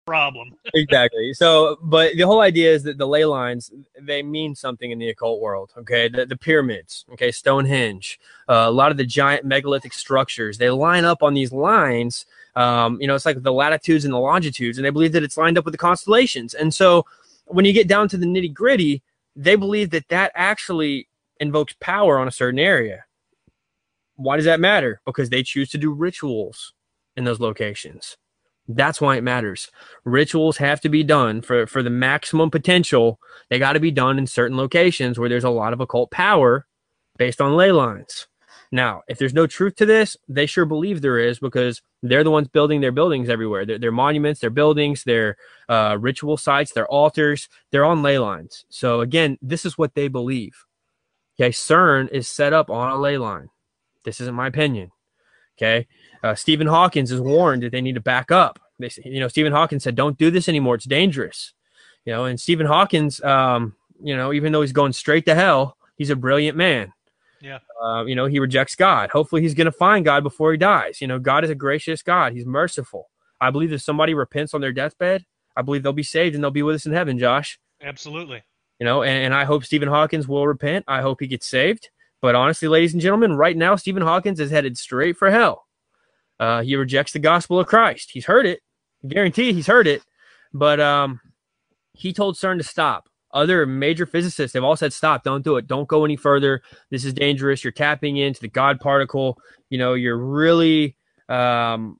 problem. Exactly. So, but the whole idea is that the ley lines, they mean something in the occult world. Okay. The pyramids, okay, Stonehenge, a lot of the giant megalithic structures, they line up on these lines. It's like the latitudes and the longitudes, and they believe that it's lined up with the constellations. And so when you get down to the nitty gritty, they believe that that actually invokes power on a certain area. Why does that matter? Because they choose to do rituals in those locations. That's why it matters. Rituals have to be done for the maximum potential. They got to be done in certain locations where there's a lot of occult power based on ley lines. Now, if there's no truth to this, they sure believe there is, because they're the ones building their buildings everywhere. Their monuments, their buildings, their ritual sites, their altars, they're on ley lines. So again, this is what they believe. Okay, CERN is set up on a ley line. This isn't my opinion. Okay, Stephen Hawkins is warned that they need to back up. Stephen Hawkins said, "Don't do this anymore. It's dangerous." And Stephen Hawkins, even though he's going straight to hell, he's a brilliant man. Yeah. He rejects God. Hopefully he's going to find God before he dies. God is a gracious God. He's merciful. I believe if somebody repents on their deathbed, I believe they'll be saved and they'll be with us in heaven, Josh. Absolutely. And I hope Stephen Hawkins will repent. I hope he gets saved. But honestly, ladies and gentlemen, right now, Stephen Hawkins is headed straight for hell. He rejects the gospel of Christ. He's heard it. I guarantee he's heard it. But he told CERN to stop. Other major physicists, they've all said, stop, don't do it. Don't go any further. This is dangerous. You're tapping into the God particle. You're really, you're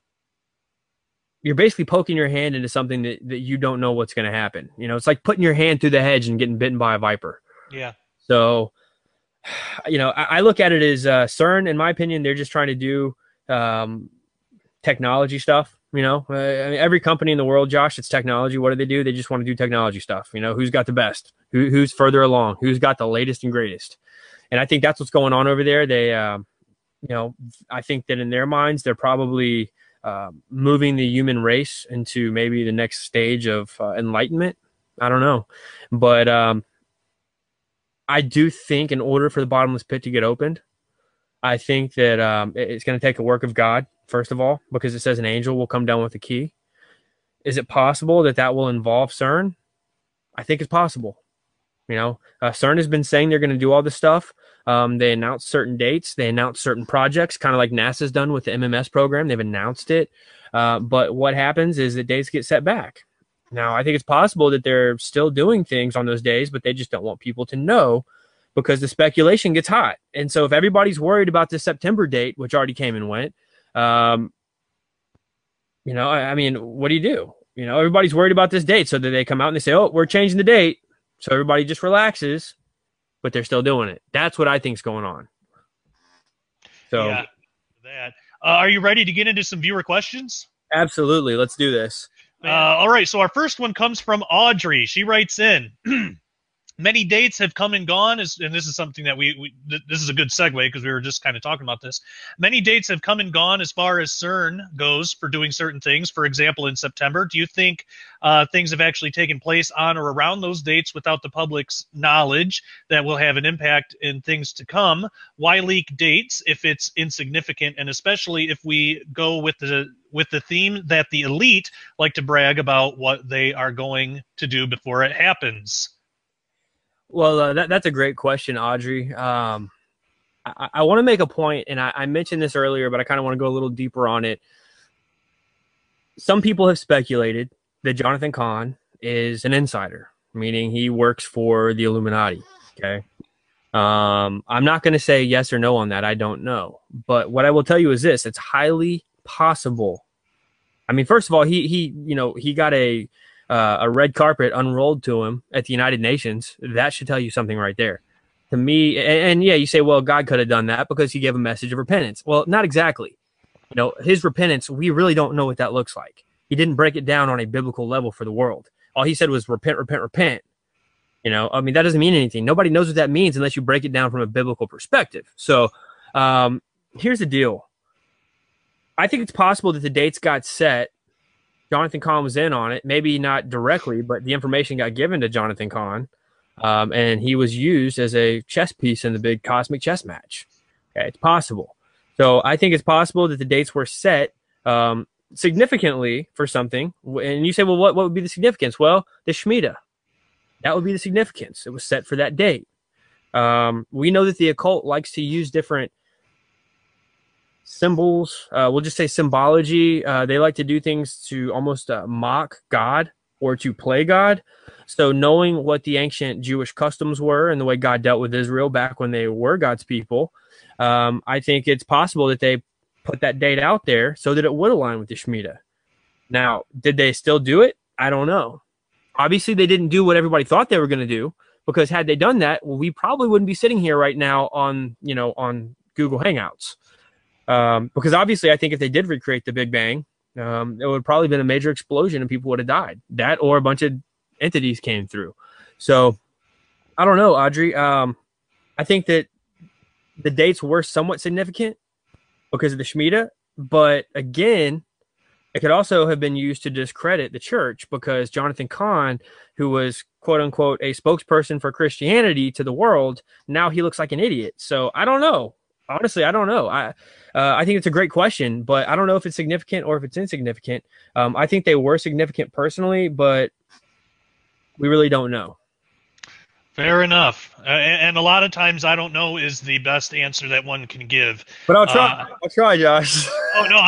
basically poking your hand into something that you don't know what's going to happen. It's like putting your hand through the hedge and getting bitten by a viper. Yeah. So, I look at it as CERN, in my opinion, they're just trying to do technology stuff. Every company in the world, Josh, it's technology. What do? They just want to do technology stuff. Who's got the best, who's further along, who's got the latest and greatest. And I think that's what's going on over there. They, I think that in their minds, they're probably moving the human race into maybe the next stage of enlightenment. I don't know. But I do think in order for the bottomless pit to get opened, I think that it's going to take a work of God, first of all, because it says an angel will come down with a key. Is it possible that will involve CERN? I think it's possible. CERN has been saying they're going to do all this stuff. They announced certain dates. They announced certain projects, kind of like NASA's done with the MMS program. They've announced it. But what happens is that dates get set back. Now, I think it's possible that they're still doing things on those days, but they just don't want people to know, because the speculation gets hot. And so if everybody's worried about this September date, which already came and went, what do you do? Everybody's worried about this date. So that they come out and they say, oh, we're changing the date. So everybody just relaxes, but they're still doing it. That's what I think's going on. So yeah, that. Are you ready to get into some viewer questions? Absolutely. Let's do this. All right. So our first one comes from Audrey. She writes in, many dates have come and gone, and this is something that this is a good segue because we were just kind of talking about this. Many dates have come and gone as far as CERN goes for doing certain things. For example, in September, do you think things have actually taken place on or around those dates without the public's knowledge that will have an impact in things to come? Why leak dates if it's insignificant, and especially if we go with the theme that the elite like to brag about what they are going to do before it happens? Well, that's a great question, Audrey. I want to make a point, and I mentioned this earlier, but I kind of want to go a little deeper on it. Some people have speculated that Jonathan Cahn is an insider, meaning he works for the Illuminati. Okay. I'm not going to say yes or no on that. I don't know. But what I will tell you is this: it's highly possible. I mean, first of all, he got a red carpet unrolled to him at the United Nations. That should tell you something right there. To me, and yeah, you say, well, God could have done that because he gave a message of repentance. Well, not exactly. His repentance, we really don't know what that looks like. He didn't break it down on a biblical level for the world. All he said was repent, repent, repent. That doesn't mean anything. Nobody knows what that means unless you break it down from a biblical perspective. So here's the deal. I think it's possible that the dates got set. Jonathan Cahn was in on it, maybe not directly, but the information got given to Jonathan Cahn, and he was used as a chess piece in the big cosmic chess match. Okay, it's possible. So I think it's possible that the dates were set significantly for something, and you say, well, what would be the significance? Well, the Shemitah. That would be the significance. It was set for that date. We know that the occult likes to use different symbols. We'll just say symbology. They like to do things to almost mock God or to play God. So knowing what the ancient Jewish customs were and the way God dealt with Israel back when they were God's people, I think it's possible that they put that date out there so that it would align with the Shemitah. Now, did they still do it? I don't know. Obviously, they didn't do what everybody thought they were going to do, because had they done that, well, we probably wouldn't be sitting here right now on Google Hangouts. Because obviously, I think if they did recreate the Big Bang, it would probably been a major explosion and people would have died. That or a bunch of entities came through. So I don't know, Audrey. I think that the dates were somewhat significant because of the Shemitah, but again, it could also have been used to discredit the church, because Jonathan Cahn, who was quote unquote a spokesperson for Christianity to the world, now he looks like an idiot. So I don't know. Honestly, I don't know. I think it's a great question, but I don't know if it's significant or if it's insignificant. I think they were significant personally, but we really don't know. Fair enough. And a lot of times I don't know is the best answer that one can give. But I'll try. I'll try, Josh. Oh no,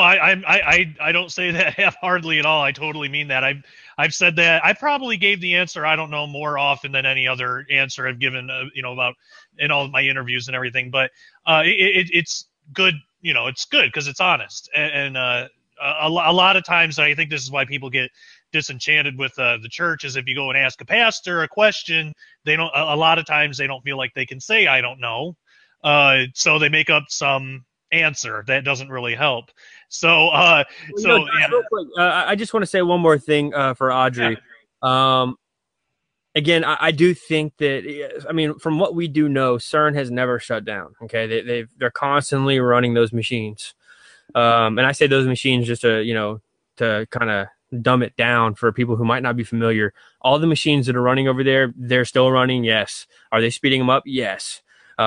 I don't say that half-heartedly at all. I totally mean that. I've said that. I probably gave the answer I don't know more often than any other answer I've given. About in all of my interviews and everything. But it's good. It's good because it's honest. And a lot of times I think this is why people get disenchanted with the church, is if you go and ask a pastor a question, they don't. A lot of times they don't feel like they can say I don't know, so they make up some answer that doesn't really help. So, yeah. Real quick, I just want to say one more thing for Audrey. Yeah. Again, I do think that, I mean, from what we do know, CERN has never shut down. Okay, they're constantly running those machines, and I say those machines just to kind of dumb it down for people who might not be familiar. All the machines that are running over there, they're still running. Yes. Are they speeding them up? Yes.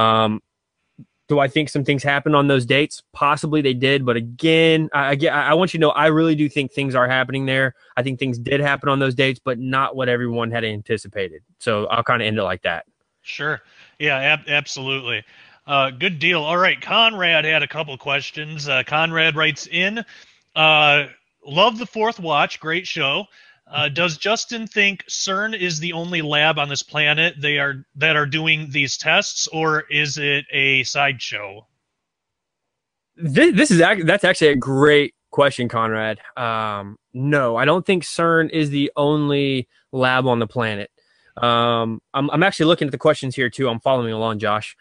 Do I think some things happened on those dates? Possibly they did. But again, I want you to know, I really do think things are happening there. I think things did happen on those dates, but not what everyone had anticipated. So I'll kind of end it like that. Sure. Yeah, absolutely. Good deal. All right. Conrad had a couple questions. Conrad writes in, love the Fourth Watch. Great show. Does Justin think CERN is the only lab on this planet that are doing these tests, or is it a sideshow? That's actually a great question, Conrad. No, I don't think CERN is the only lab on the planet. I'm actually looking at the questions here too. I'm following along, Josh.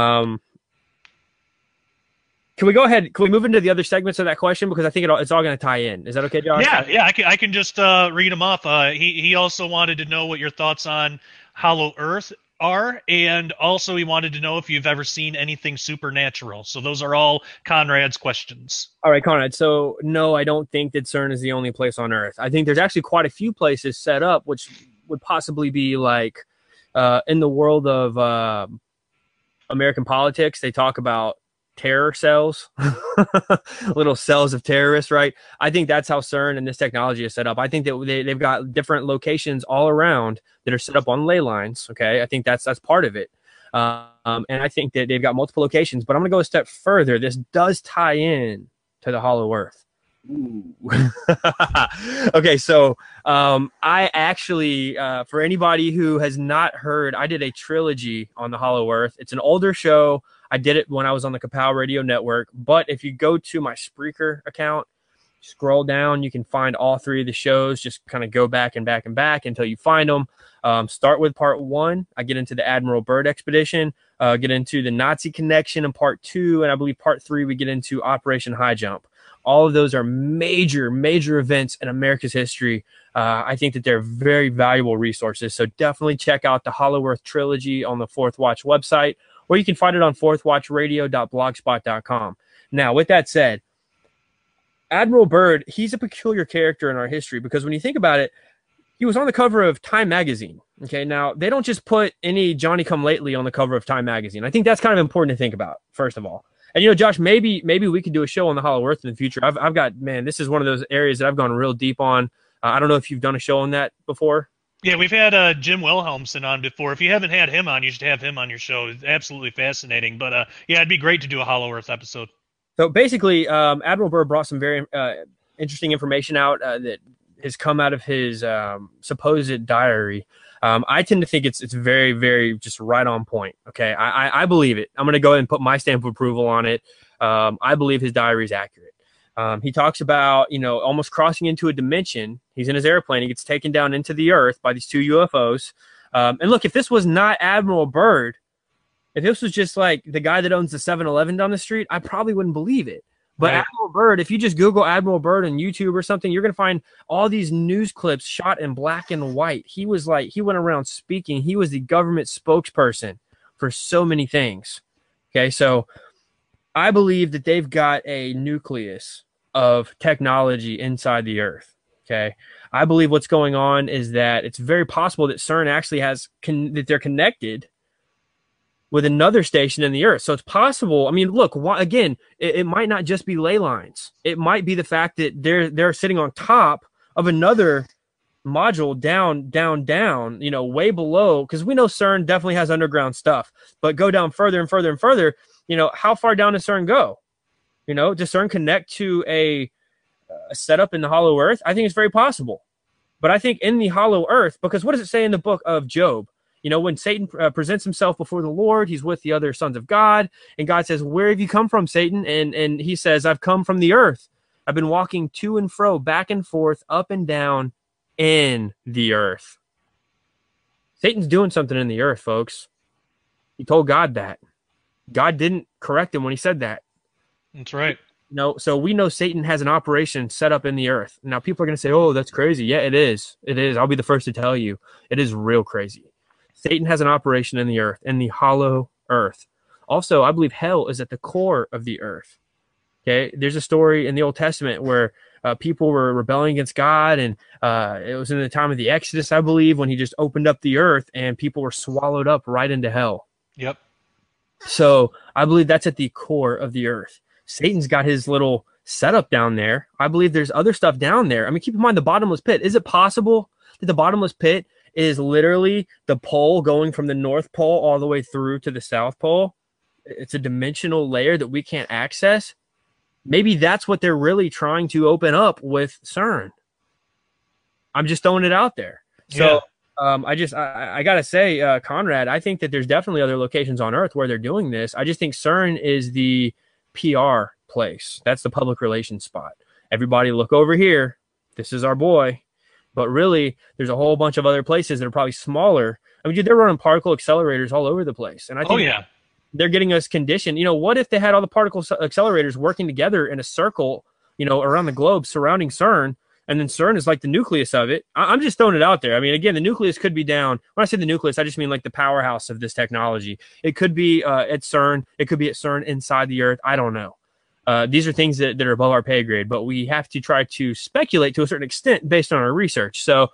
Can we go ahead? Can we move into the other segments of that question, because I think it's all going to tie in? Is that okay, Josh? Yeah. I can just read them off. He also wanted to know what your thoughts on Hollow Earth are, and also he wanted to know if you've ever seen anything supernatural. So those are all Conrad's questions. All right, Conrad. So no, I don't think that CERN is the only place on Earth. I think there's actually quite a few places set up, which would possibly be like in the world of American politics. They talk about terror cells, little cells of terrorists, right? I think that's how CERN and this technology is set up. I think that they've got different locations all around that are set up on ley lines. Okay, I think that's part of it, and I think that they've got multiple locations. But I'm going to go a step further. This does tie in to the Hollow Earth. Ooh. Okay, so I actually, for anybody who has not heard, I did a trilogy on the Hollow Earth. It's an older show. I did it when I was on the Kapow Radio Network. But if you go to my Spreaker account, scroll down, you can find all three of the shows. Just kind of go back and back and back until you find them. Start with part 1. I get into the Admiral Byrd expedition, get into the Nazi connection in part 2, and I believe part 3 we get into Operation High Jump. All of those are major, major events in America's history. I think that they're very valuable resources. So definitely check out the Hollow Earth trilogy on the Fourth Watch website, or you can find it on fourthwatchradio.blogspot.com. Now, with that said, Admiral Byrd, he's a peculiar character in our history, because when you think about it, he was on the cover of Time magazine. Okay, now they don't just put any Johnny-come-lately on the cover of Time magazine. I think that's kind of important to think about, first of all. And Josh, maybe we could do a show on the Hollow Earth in the future. I've got, man, this is one of those areas that I've gone real deep on. I don't know if you've done a show on that before. Yeah, we've had Jim Wilhelmsen on before. If you haven't had him on, you should have him on your show. It's absolutely fascinating. But yeah, it'd be great to do a Hollow Earth episode. So basically, Admiral Byrd brought some very interesting information out that has come out of his supposed diary. I tend to think it's very, very just right on point. Okay, I believe it. I'm going to go ahead and put my stamp of approval on it. I believe his diary is accurate. He talks about, almost crossing into a dimension. He's in his airplane. He gets taken down into the earth by these two UFOs. And look, if this was not Admiral Byrd, if this was just like the guy that owns the 7-Eleven down the street, I probably wouldn't believe it. But right. Admiral Byrd, if you just Google Admiral Byrd on YouTube or something, you're going to find all these news clips shot in black and white. He went around speaking. He was the government spokesperson for so many things. Okay, so I believe that they've got a nucleus of technology inside the Earth. Okay, I believe what's going on is that it's very possible that CERN actually that they're connected with another station in the Earth. So it's possible. I mean, look, again, it might not just be ley lines. It might be the fact that they're sitting on top of another module down, way below, because we know CERN definitely has underground stuff, but go down further and further and further, how far down does CERN go? Does CERN connect to a setup in the Hollow Earth? I think it's very possible. But I think in the Hollow Earth, because what does it say in the book of Job? When Satan presents himself before the Lord, he's with the other sons of God, and God says, "Where have you come from, Satan?" And he says, "I've come from the earth. I've been walking to and fro, back and forth, up and down in the earth." Satan's doing something in the earth, folks. He told God that. God didn't correct him when he said that. That's right. So we know Satan has an operation set up in the earth. Now, people are going to say, "Oh, that's crazy." Yeah, it is. It is. I'll be the first to tell you. It is real crazy. Satan has an operation in the earth, in the Hollow Earth. Also, I believe hell is at the core of the earth. Okay, there's a story in the Old Testament where people were rebelling against God, and it was in the time of the Exodus, I believe, when he just opened up the earth, and people were swallowed up right into hell. Yep. So I believe that's at the core of the earth. Satan's got his little setup down there. I believe there's other stuff down there. I mean, keep in mind the bottomless pit. Is it possible that the bottomless pit is literally the pole going from the North Pole all the way through to the South Pole? It's a dimensional layer that we can't access. Maybe that's what they're really trying to open up with CERN. I'm just throwing it out there. So I got to say, Conrad, I think that there's definitely other locations on Earth where they're doing this. I just think CERN is the PR place. That's the public relations spot. Everybody look over here. This is our boy. But really, there's a whole bunch of other places that are probably smaller. I mean, dude, they're running particle accelerators all over the place. And I think they're getting us conditioned. What if they had all the particle accelerators working together in a circle, around the globe surrounding CERN, and then CERN is like the nucleus of it? I'm just throwing it out there. I mean, again, the nucleus could be down. When I say the nucleus, I just mean like the powerhouse of this technology. It could be at CERN. It could be at CERN inside the Earth. I don't know. These are things that are above our pay grade, but we have to try to speculate to a certain extent based on our research. So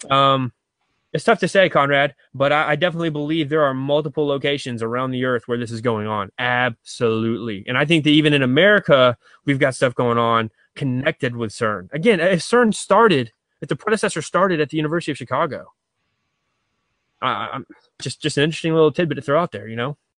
it's tough to say, Conrad, but I definitely believe there are multiple locations around the Earth where this is going on. Absolutely. And I think that even in America, we've got stuff going on connected with CERN. Again, if CERN started, if the predecessor started at the University of Chicago, just an interesting little tidbit to throw out there,